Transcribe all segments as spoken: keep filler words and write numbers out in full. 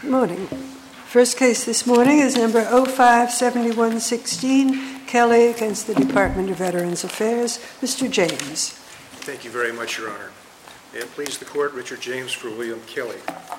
Good morning. First case this morning is number oh five seven one one six, Kelly against the Department of Veterans Affairs. Mister James. Thank you very much, Your Honor. May it please the Court, Richard James for William Kelly.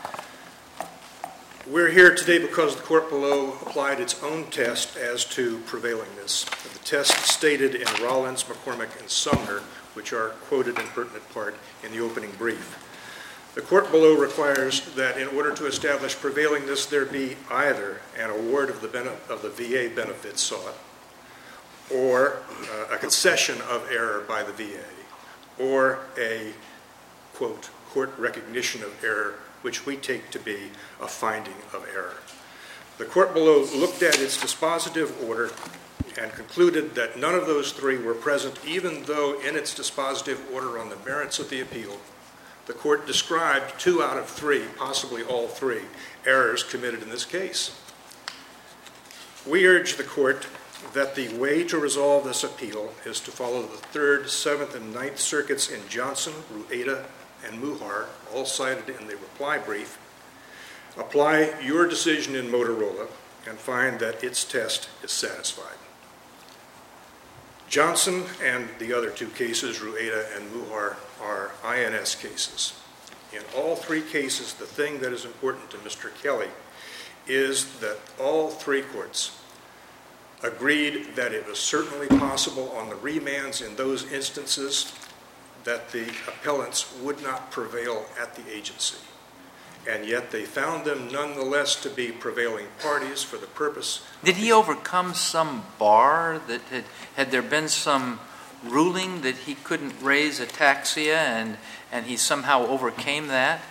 We're here today because the court below applied its own test as to prevailingness. The test stated in Rollins, McCormick, and Sumner, which are quoted in pertinent part in the opening brief. The court below requires that in order to establish prevailingness, there be either an award of the, bene- of the V A benefits sought, or uh, a concession of error by the V A, or a, quote, court recognition of error, which we take to be a finding of error. The court below looked at its dispositive order and concluded that none of those three were present, even though in its dispositive order on the merits of the appeal, the court described two out of three, possibly all three, errors committed in this case. We urge the court that the way to resolve this appeal is to follow the Third, Seventh, and Ninth Circuits in Johnson, Rueda, and Muhar, all cited in the reply brief, apply your decision in Motorola, and find that its test is satisfied. Johnson and the other two cases, Rueda and Muhar, are I N S cases. In all three cases, the thing that is important to Mister Kelly is that all three courts agreed that it was certainly possible on the remands in those instances that the appellants would not prevail at the agency. And yet they found them nonetheless to be prevailing parties for the purpose. Did he overcome some bar? That had, had there been some ruling that he couldn't raise ataxia and, and he somehow overcame that?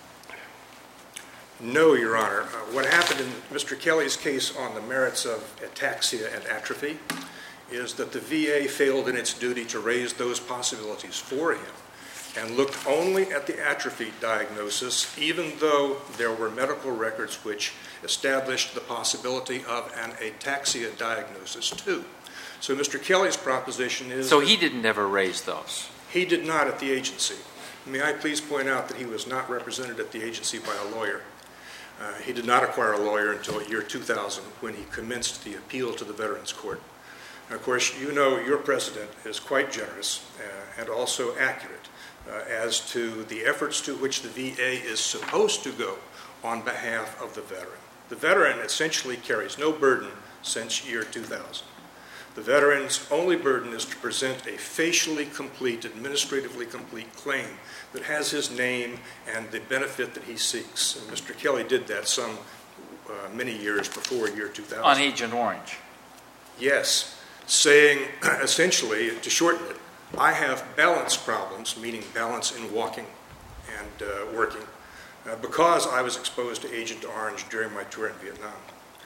No, Your Honor. Uh, what happened in Mister Kelly's case on the merits of ataxia and atrophy is that the V A failed in its duty to raise those possibilities for him and looked only at the atrophy diagnosis, even though there were medical records which established the possibility of an ataxia diagnosis too. So Mister Kelly's proposition is... So he didn't ever raise those? He did not at the agency. May I please point out that he was not represented at the agency by a lawyer. Uh, he did not acquire a lawyer until year two thousand when he commenced the appeal to the Veterans Court. Of course, you know your president is quite generous uh, and also accurate uh, as to the efforts to which the V A is supposed to go on behalf of the veteran. The veteran essentially carries no burden since year two thousand. The veteran's only burden is to present a facially complete, administratively complete claim that has his name and the benefit that he seeks. And Mister Kelly did that some uh, many years before year two thousand. On Agent Orange? Yes. Saying, essentially, to shorten it, I have balance problems, meaning balance in walking and uh, working, uh, because I was exposed to Agent Orange during my tour in Vietnam.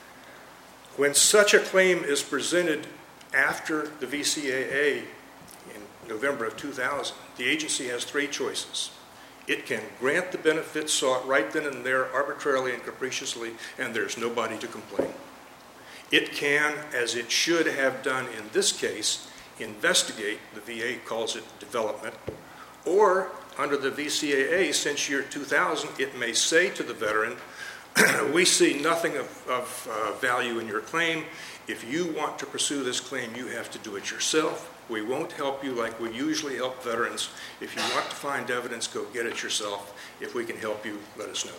When such a claim is presented after the V C A A in November of two thousand, the agency has three choices. It can grant the benefits sought right then and there arbitrarily and capriciously, and there's nobody to complain. It can, as it should have done in this case, investigate, the V A calls it development, or under the V C A A since year two thousand, it may say to the veteran, we see nothing of, of uh, value in your claim. If you want to pursue this claim, you have to do it yourself. We won't help you like we usually help veterans. If you want to find evidence, go get it yourself. If we can help you, let us know.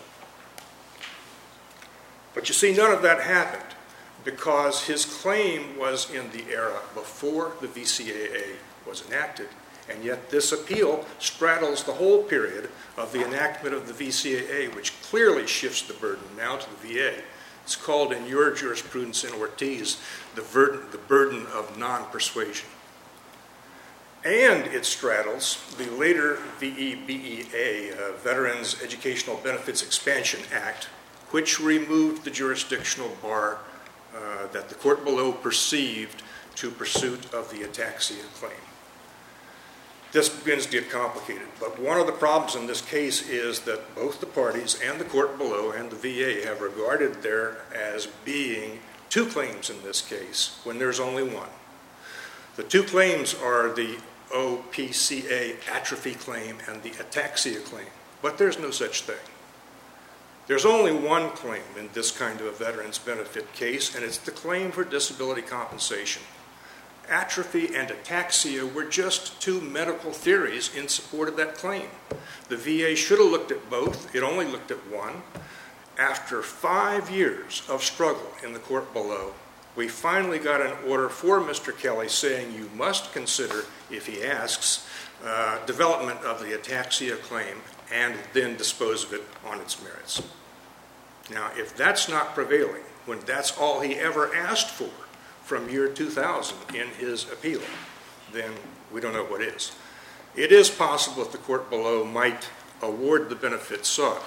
But you see, none of that happened, because his claim was in the era before the V C A A was enacted, and yet this appeal straddles the whole period of the enactment of the V C A A, which clearly shifts the burden now to the V A. It's called in your jurisprudence in Ortiz the burden, the burden of non-persuasion. And it straddles the later V E B E A, uh, Veterans Educational Benefits Expansion Act, which removed the jurisdictional bar Uh, that the court below perceived to pursuit of the ataxia claim. This begins to get complicated, but one of the problems in this case is that both the parties and the court below and the V A have regarded there as being two claims in this case when there's only one. The two claims are the O P C A atrophy claim and the ataxia claim, but there's no such thing. There's only one claim in this kind of a veterans benefit case, and it's the claim for disability compensation. Atrophy and ataxia were just two medical theories in support of that claim. The V A should have looked at both. It only looked at one. After five years of struggle in the court below, we finally got an order for Mister Kelly saying you must consider, if he asks, uh, development of the ataxia claim and then dispose of it on its merits. Now, if that's not prevailing, when that's all he ever asked for from year two thousand in his appeal, then we don't know what is. It is possible that the court below might award the benefit sought,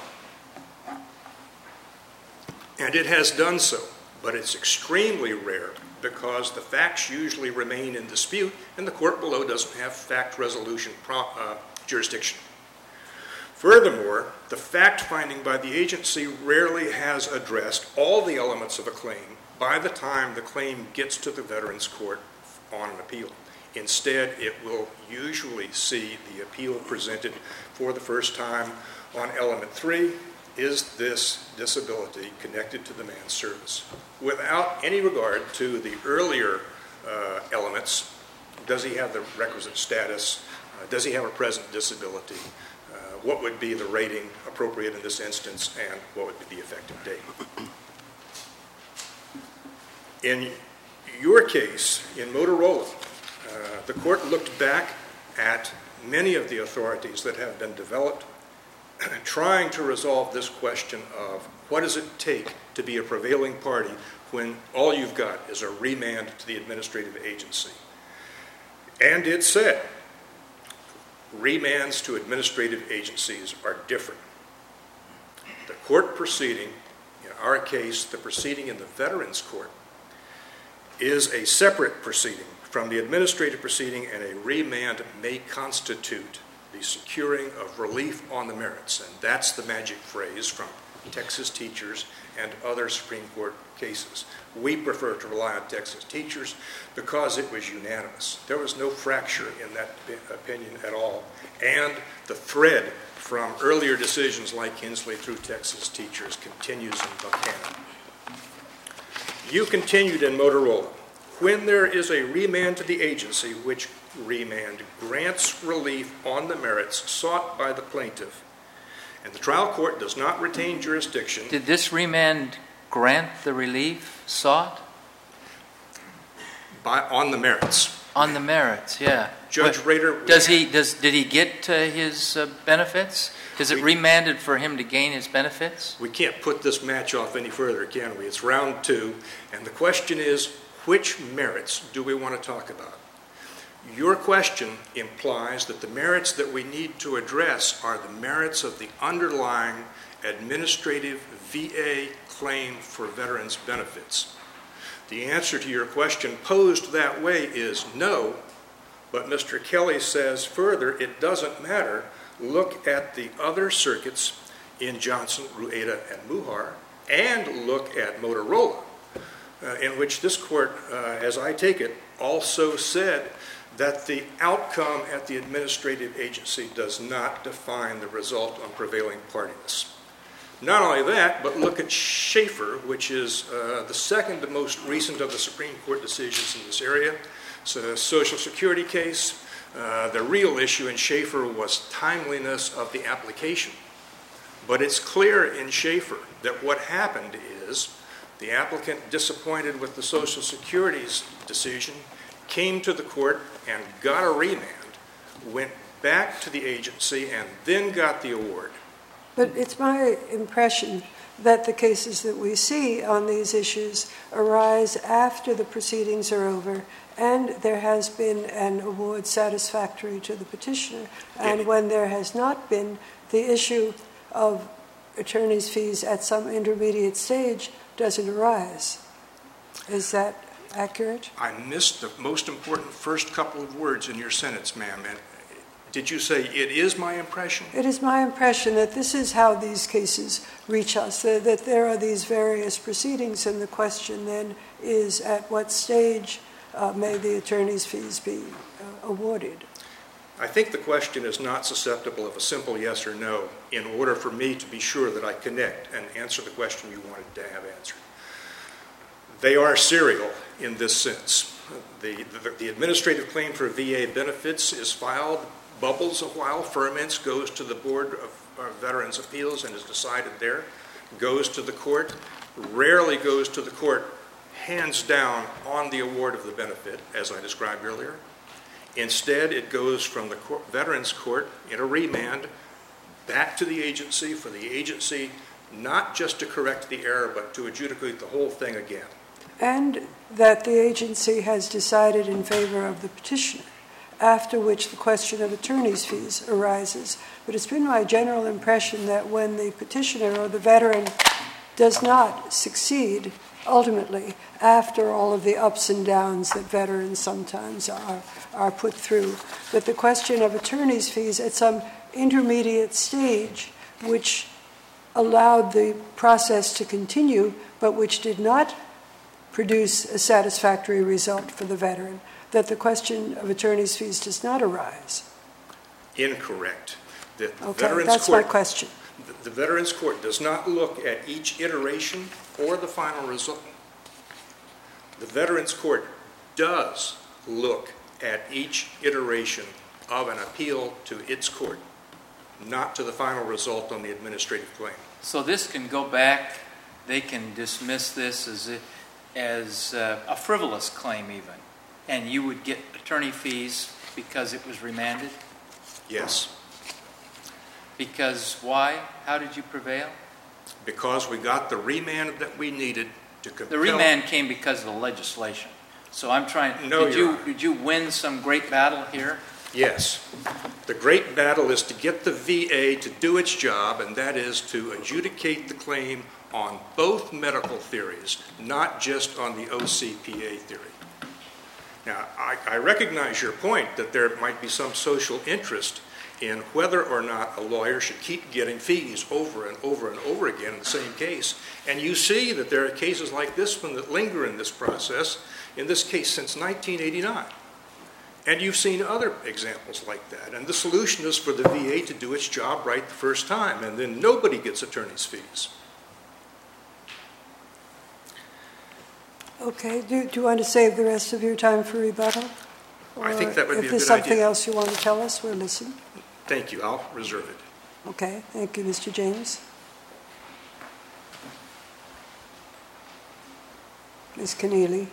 and it has done so, but it's extremely rare because the facts usually remain in dispute and the court below doesn't have fact resolution pro- uh, jurisdiction. Furthermore, the fact-finding by the agency rarely has addressed all the elements of a claim by the time the claim gets to the Veterans Court on an appeal. Instead, it will usually see the appeal presented for the first time on element three, is this disability connected to the man's service? Without any regard to the earlier uh, elements, does he have the requisite status? Uh, does he have a present disability? Uh, what would be the rating appropriate in this instance, and what would be the effective date? In your case, in Motorola, uh, the court looked back at many of the authorities that have been developed trying to resolve this question of what does it take to be a prevailing party when all you've got is a remand to the administrative agency. And it said, remands to administrative agencies are different. The court proceeding, in our case, the proceeding in the Veterans Court, is a separate proceeding from the administrative proceeding, and a remand may constitute the securing of relief on the merits. And that's the magic phrase from Texas Teachers and other Supreme Court cases. We prefer to rely on Texas Teachers because it was unanimous. There was no fracture in that opinion at all. And the thread from earlier decisions like Hensley through Texas Teachers continues in Buchanan. You continued in Motorola. When there is a remand to the agency, which remand grants relief on the merits sought by the plaintiff, and the trial court does not retain jurisdiction. Did this remand grant the relief sought? By, on the merits. On the merits, yeah. Judge but Rader. Does he? Does did he get uh, his uh, benefits? Is it we, remanded for him to gain his benefits? We can't put this match off any further, can we? It's round two, and the question is, which merits do we want to talk about? Your question implies that the merits that we need to address are the merits of the underlying administrative V A claim for veterans' benefits. The answer to your question posed that way is no, but Mister Kelly says further it doesn't matter. Look at the other circuits in Johnson, Rueda, and Muhar, and look at Motorola, uh, in which this court, uh, as I take it, also said that the outcome at the administrative agency does not define the result on prevailing partiness. Not only that, but look at Schaefer, which is uh, the second most recent of the Supreme Court decisions in this area. It's a Social Security case. Uh, the real issue in Schaefer was timeliness of the application. But it's clear in Schaefer that what happened is the applicant, disappointed with the Social Security's decision, came to the court and got a remand, went back to the agency, and then got the award. But it's my impression that the cases that we see on these issues arise after the proceedings are over and there has been an award satisfactory to the petitioner. And yeah. When there has not been, the issue of attorney's fees at some intermediate stage doesn't arise. Is that accurate? I missed the most important first couple of words in your sentence, ma'am. And did you say, it is my impression? It is my impression that this is how these cases reach us, that, that there are these various proceedings, and the question then is at what stage uh, may the attorney's fees be uh, awarded? I think the question is not susceptible of a simple yes or no in order for me to be sure that I connect and answer the question you wanted to have answered. They are serial in this sense. The, the, the administrative claim for V A benefits is filed, bubbles a while, ferments, goes to the Board of uh, Veterans Appeals and is decided there, goes to the court, rarely goes to the court hands down on the award of the benefit, as I described earlier. Instead, it goes from the court, Veterans Court in a remand back to the agency for the agency not just to correct the error, but to adjudicate the whole thing again. And that the agency has decided in favor of the petitioner, after which the question of attorney's fees arises. But it's been my general impression that when the petitioner or the veteran does not succeed, ultimately, after all of the ups and downs that veterans sometimes are, are put through, that the question of attorney's fees at some intermediate stage, which allowed the process to continue, but which did not produce a satisfactory result for the veteran, that the question of attorney's fees does not arise. Incorrect. The Okay, Veterans that's Court, my question. The, the Veterans Court does not look at each iteration or the final result. The Veterans Court does look at each iteration of an appeal to its court, not to the final result on the administrative claim. So this can go back, they can dismiss this as a, as a, a frivolous claim even, and you would get attorney fees because it was remanded? Yes. Because why? How did you prevail? Because we got the remand that we needed to compel. The remand came because of the legislation. So I'm trying, no, did Your you Honor. did you win some great battle here? Yes. The great battle is to get the V A to do its job, and that is to adjudicate the claim on both medical theories, not just on the O C P A theory. Now, I, I recognize your point that there might be some social interest in whether or not a lawyer should keep getting fees over and over and over again in the same case. And you see that there are cases like this one that linger in this process, in this case since nineteen eighty-nine. And you've seen other examples like that. And the solution is for the V A to do its job right the first time, and then nobody gets attorney's fees. Okay, do, do you want to save the rest of your time for rebuttal? I think that would be a If there's good something idea. else you want to tell us, we'll listen. Thank you. I'll reserve it. Okay, thank you, Mister James. Miz Keneally.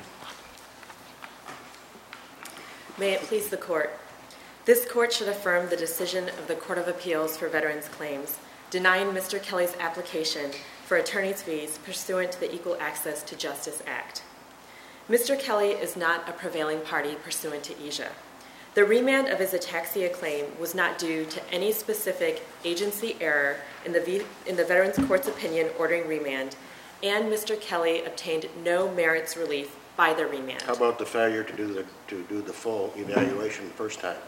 May it please the Court. This Court should affirm the decision of the Court of Appeals for Veterans Claims denying Mister Kelly's application for attorney's fees pursuant to the Equal Access to Justice Act. Mister Kelly is not a prevailing party pursuant to E J A. The remand of his ataxia claim was not due to any specific agency error in the, v- in the Veterans Court's opinion ordering remand, and Mister Kelly obtained no merits relief by the remand. How about the failure to do the to do the full evaluation the first time?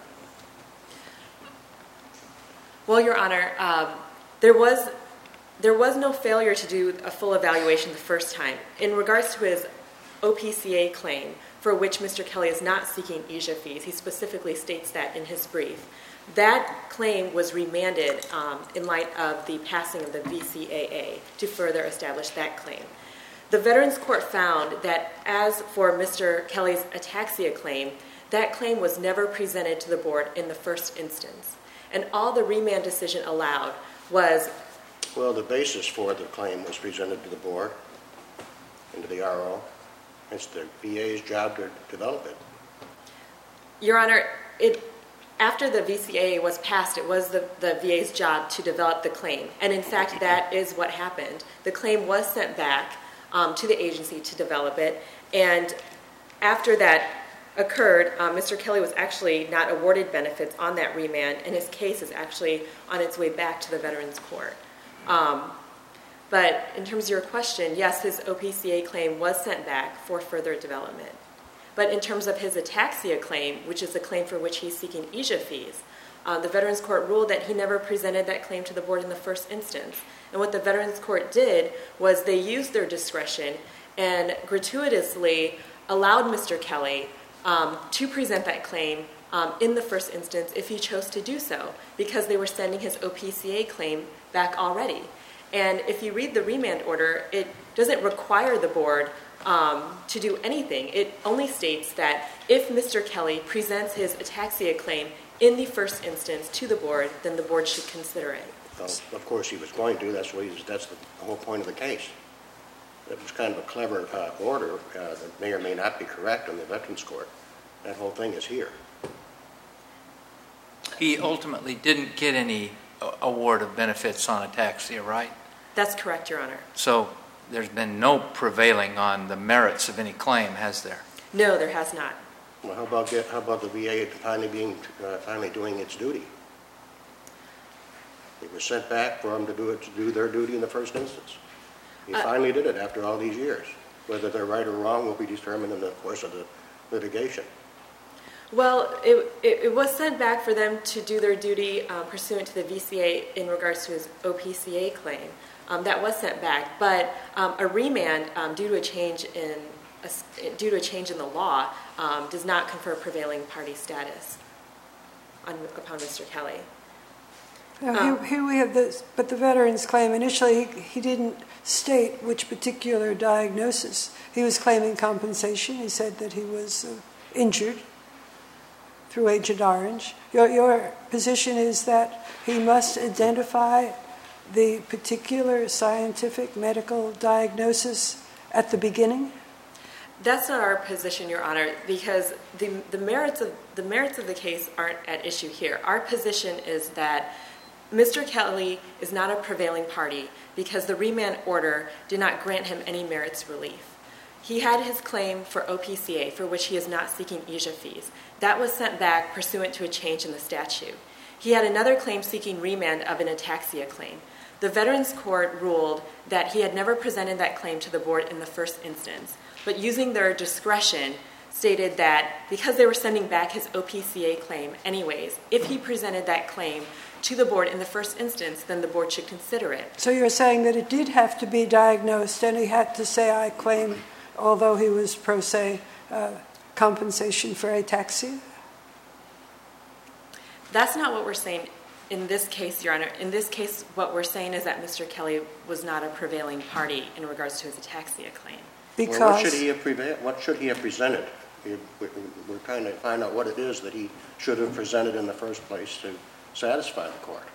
Well, Your Honor, um, there was there was no failure to do a full evaluation the first time. In regards to his O P C A claim, for which Mister Kelly is not seeking E J A fees, he specifically states that in his brief. That claim was remanded um, in light of the passing of the V C A A to further establish that claim. The Veterans Court found that as for Mister Kelly's ataxia claim, that claim was never presented to the board in the first instance. And all the remand decision allowed was... Well, the basis for the claim was presented to the board and to the R O. It's the V A's job to develop it. Your Honor, it, after the V C A A was passed, it was the, the V A's job to develop the claim. And in fact, that is what happened. The claim was sent back um, to the agency to develop it. And after that occurred, um, Mister Kelly was actually not awarded benefits on that remand, and his case is actually on its way back to the Veterans Court. Um, But in terms of your question, yes, his O P C A claim was sent back for further development. But in terms of his ataxia claim, which is the claim for which he's seeking E J A fees, uh, the Veterans Court ruled that he never presented that claim to the board in the first instance. And what the Veterans Court did was they used their discretion and gratuitously allowed Mister Kelly um, to present that claim um, in the first instance if he chose to do so, because they were sending his O P C A claim back already. And if you read the remand order, it doesn't require the board um, to do anything. It only states that if Mister Kelly presents his ataxia claim in the first instance to the board, then the board should consider it. Well, of course, he was going to. That's what he was, that's the whole point of the case. It was kind of a clever uh, order uh, that may or may not be correct on the Veterans Court. That whole thing is here. He ultimately didn't get any uh, award of benefits on ataxia, right? That's correct, Your Honor. So there's been no prevailing on the merits of any claim, has there? No, there has not. Well, how about get, how about the V A finally being uh, finally doing its duty? It was sent back for them to do it to do their duty in the first instance. He Uh, finally did it after all these years. Whether they're right or wrong will be determined in the course of the litigation. Well, it, it, it was sent back for them to do their duty uh, pursuant to the V C A in regards to his O P C A claim. Um, that was sent back, but um, a remand um, due to a change in a, due to a change in the law um, does not confer prevailing party status on, upon Mister Kelly. Now, Um, here, here we have this, but the veteran's claim, initially he, he didn't state which particular diagnosis. He was claiming compensation. He said that he was uh, injured through Agent Orange. Your, your position is that he must identify the particular scientific medical diagnosis at the beginning? That's not our position, Your Honor, because the, the merits of the merits of the case aren't at issue here. Our position is that Mister Kelly is not a prevailing party because the remand order did not grant him any merits relief. He had his claim for O P C A, for which he is not seeking E J A fees. That was sent back pursuant to a change in the statute. He had another claim seeking remand of an ataxia claim. The Veterans Court ruled that he had never presented that claim to the board in the first instance, but using their discretion, stated that because they were sending back his O P C A claim anyways, if he presented that claim to the board in the first instance, then the board should consider it. So you're saying that it did have to be diagnosed and he had to say, I claim, although he was pro se, uh, compensation for ataxia? That's not what we're saying in this case, Your Honor. In this case, what we're saying is that Mister Kelly was not a prevailing party in regards to his ataxia claim. Because Well, what should he have prevailed? What should he have presented? We- we- We're trying to find out what it is that he should have presented in the first place to satisfy the court.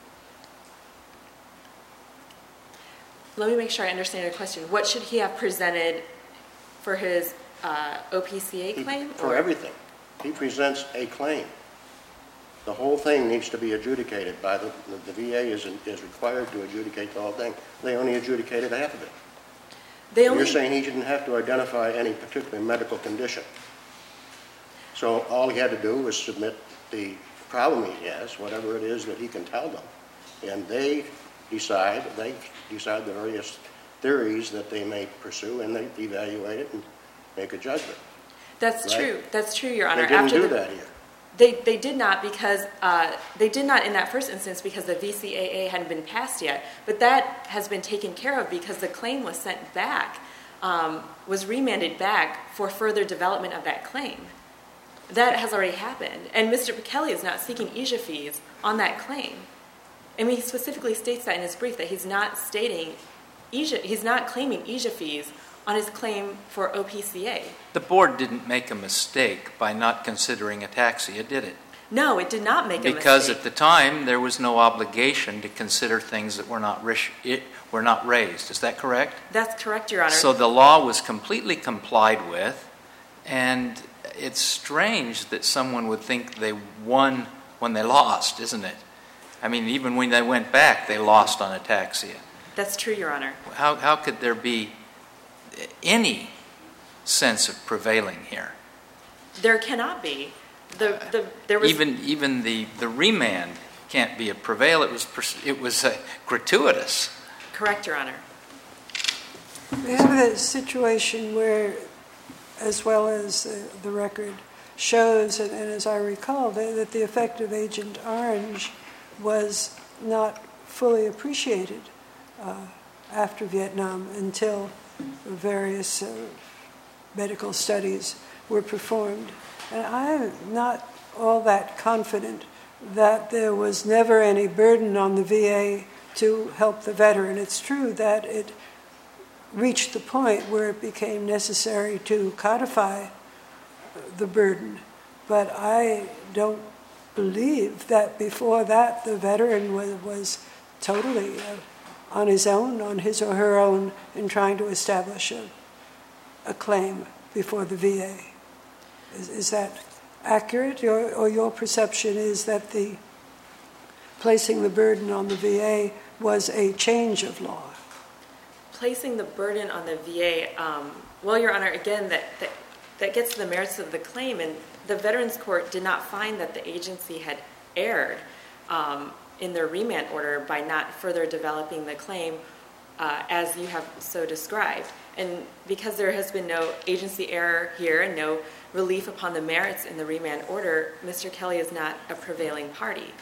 Let me make sure I understand your question. What should he have presented for his uh, O P C A He- claim? For or- everything. He presents a claim. The whole thing needs to be adjudicated by the, the V A is, is required to adjudicate the whole thing. They only adjudicated half of it. They only, You're saying he didn't have to identify any particular medical condition. So all he had to do was submit the problem he has, whatever it is that he can tell them. And they decide, they decide the various theories that they may pursue, and they evaluate it and make a judgment. that's right? true. That's true, Your Honor. They didn't After do the, that here. They, they did not because uh, they did not in that first instance because the V C A A hadn't been passed yet. But that has been taken care of because the claim was sent back, um, was remanded back for further development of that claim. That has already happened. And Mister Kelly is not seeking E J A fees on that claim. I mean, he specifically states that in his brief that he's not stating E J A, he's not claiming E J A fees on his claim for O P C A. The board didn't make a mistake by not considering ataxia, did it? No, it did not make a Because mistake. at the time, there was no obligation to consider things that were not, rish- it, were not raised. Is that correct? That's correct, Your Honor. So the law was completely complied with, and it's strange that someone would think they won when they lost, isn't it? I mean, even when they went back, they lost on ataxia. That's true, Your Honor. How, how could there be any sense of prevailing here? There cannot be. The, the, there was, Even even the, the remand can't be a prevail. It was pers- it was uh, gratuitous. correct, Your Honor. we have a situation where, as well as uh, the record shows, and, and as I recall, that, that the effect of Agent Orange was not fully appreciated uh, after Vietnam until various uh, medical studies were performed. And I'm not all that confident that there was never any burden on the V A to help the veteran. It's true that it reached the point where it became necessary to codify the burden, but I don't believe that before that the veteran was, was totally uh, on his own, on his or her own, in trying to establish a, a claim before the V A. Is, is that accurate, or, or your perception is that the placing the burden on the V A was a change of law? Placing the burden on the V A, um, well, Your Honor, again, that, that that gets to the merits of the claim, and the Veterans Court did not find that the agency had erred um, in their remand order by not further developing the claim uh, as you have so described. And because there has been no agency error here and no relief upon the merits in the remand order, Mister Kelly is not a prevailing party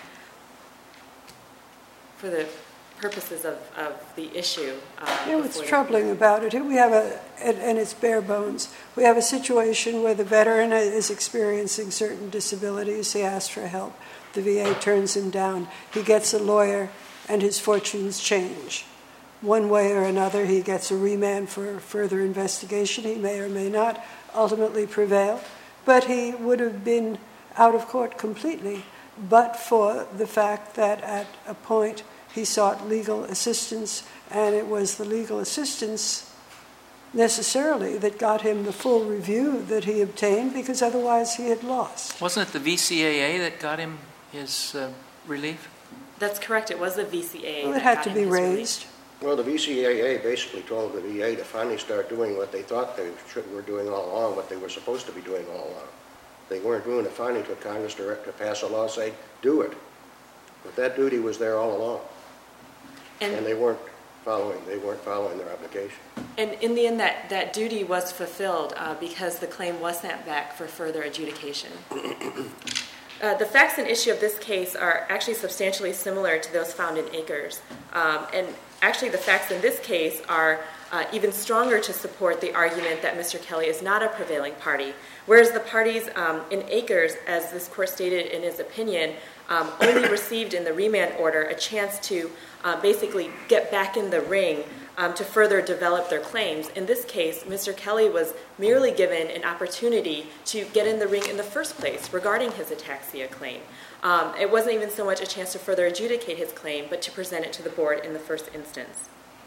for the purposes of, of the issue. Uh, you know, what's troubling about it, we have a, and, and it's bare bones, we have a situation where the veteran is experiencing certain disabilities. He asks for help. The V A turns him down. He gets a lawyer, and his fortunes change. One way or another, he gets a remand for further investigation. He may or may not ultimately prevail, but he would have been out of court completely, but for the fact that at a point he sought legal assistance, and it was the legal assistance necessarily that got him the full review that he obtained, because otherwise he had lost. Wasn't it the V C A A that got him his uh, relief? That's correct. It was the V C A A. Well, it had to be raised. Well, the V C A A basically told the V A to finally start doing what they thought they should, were doing all along, what they were supposed to be doing all along. They weren't doing it. Finally took Congress to, to pass a law saying, do it. But that duty was there all along. And, and they weren't following. They weren't following their obligation. And in the end, that, that duty was fulfilled uh, because the claim was sent back for further adjudication. uh, the facts and issue of this case are actually substantially similar to those found in Akers. Um, and actually, the facts in this case are uh, even stronger to support the argument that Mister Kelly is not a prevailing party, whereas the parties um, in Akers, as this court stated in his opinion, um, only received in the remand order a chance to uh, basically get back in the ring um, to further develop their claims. In this case, Mister Kelly was merely given an opportunity to get in the ring in the first place regarding his ataxia claim. Um, it wasn't even so much a chance to further adjudicate his claim, but to present it to the board in the first instance.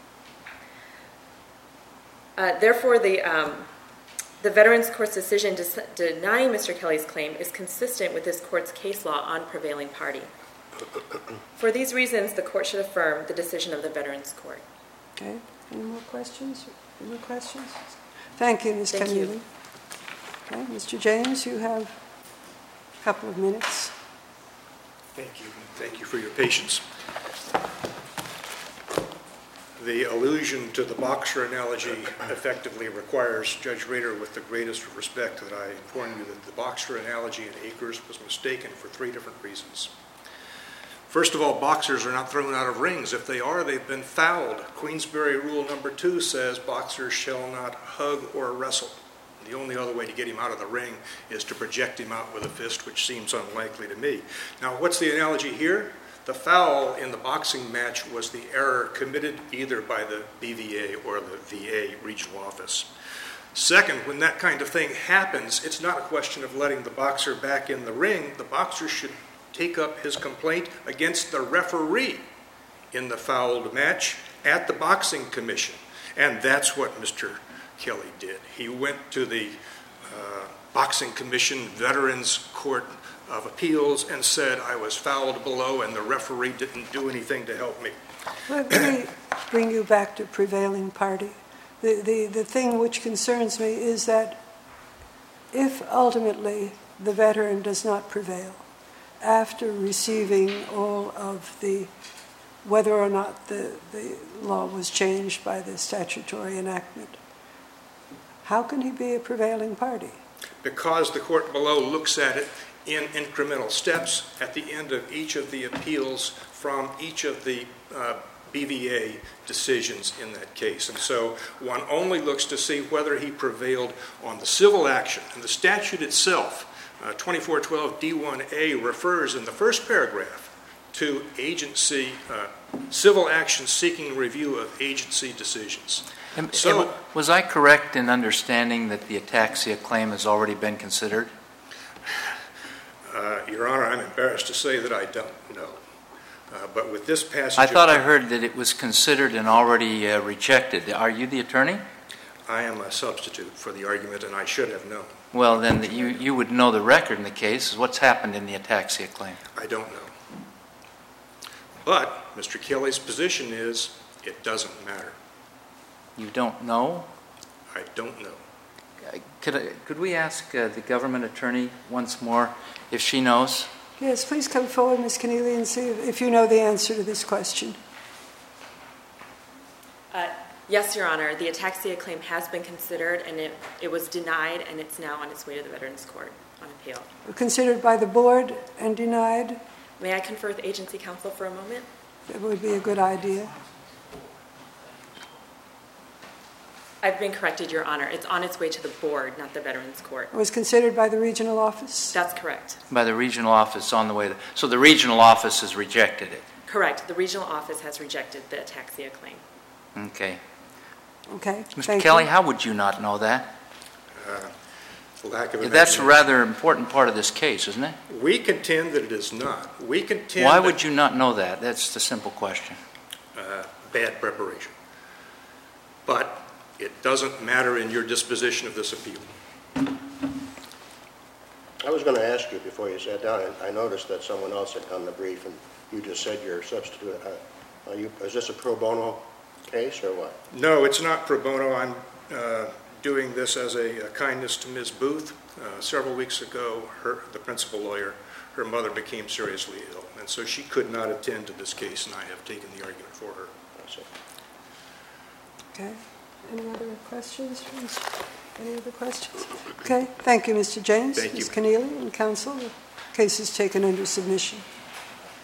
Uh, therefore, the, um, the Veterans Court's decision to denying Mister Kelly's claim is consistent with this court's case law on prevailing party. For these reasons, the court should affirm the decision of the Veterans Court. Okay. Any more questions? Any more questions? Thank you, Miz Thank Keneally. you. Okay, Mister James, you have a couple of minutes. Thank you. Thank you for your patience. The allusion to the boxer analogy effectively requires Judge Rader, with the greatest respect, that I inform you that the boxer analogy in Akers was mistaken for three different reasons. First of all, boxers are not thrown out of rings. If they are, they've been fouled. Queensberry Rule number two says boxers shall not hug or wrestle. The only other way to get him out of the ring is to project him out with a fist, which seems unlikely to me. Now, what's the analogy here? The foul in the boxing match was the error committed either by the B V A or the V A regional office. Second, when that kind of thing happens, it's not a question of letting the boxer back in the ring. The boxer should take up his complaint against the referee in the fouled match at the boxing commission. And that's what Mister Kelly did. He went to the uh, boxing commission, Veterans Court of Appeals, and said, I was fouled below and the referee didn't do anything to help me. Let me bring you back to prevailing party. The, the, the thing which concerns me is that if ultimately the veteran does not prevail, after receiving all of the, whether or not the, the law was changed by the statutory enactment, how can he be a prevailing party? Because the court below looks at it in incremental steps at the end of each of the appeals from each of the uh, B V A decisions in that case. And so one only looks to see whether he prevailed on the civil action. And the statute itself Uh, twenty-four twelve D one A refers in the first paragraph to agency, uh, civil action seeking review of agency decisions. And, So- and was I correct in understanding that the ataxia claim has already been considered? Uh, Your Honor, I'm embarrassed to say that I don't know. Uh, But with this passage... I of thought I time- heard that it was considered and already uh, rejected. Are you the attorney? I am a substitute for the argument, and I should have known. Well, then the, you, you would know the record in the case. What's happened in the ataxia claim? I don't know. But Mister Kelly's position is it doesn't matter. You don't know? I don't know. Uh, Could, I, could we ask uh, the government attorney once more if she knows? Yes, please come forward, Miz Keneally, and see if you know the answer to this question. Uh, Yes, Your Honor. The ataxia claim has been considered, and it, it was denied, and it's now on its way to the Veterans Court on appeal. Considered by the board and denied? May I confer with agency counsel for a moment? That would be a good idea. I've been corrected, Your Honor. It's on its way to the board, not the Veterans Court. It was considered by the regional office? That's correct. By the regional office on the way. To, so the regional office has rejected it. Correct. The regional office has rejected the ataxia claim. Okay. Okay, Mister thank Kelly, you. how would you not know that? Uh, Lack of That's a imagination. rather important part of this case, isn't it? We contend that it is not. We contend Why that, would you not know that? That's the simple question. uh, bad preparation. But it doesn't matter in your disposition of this appeal. I was going to ask you before you sat down, and I noticed that someone else had done the brief, and you just said you're a substitute. Uh, are you, is this a pro bono case or what? No, it's not pro bono. I'm uh, doing this as a, a kindness to Miz Booth. Uh, several weeks ago, her, the principal lawyer, her mother became seriously ill, and so she could not attend to this case, and I have taken the argument for her. I see. Okay. Any other questions? from- Any other questions? Okay, thank you, Mister James. Thank you. Miz Keneally and counsel, the case is taken under submission.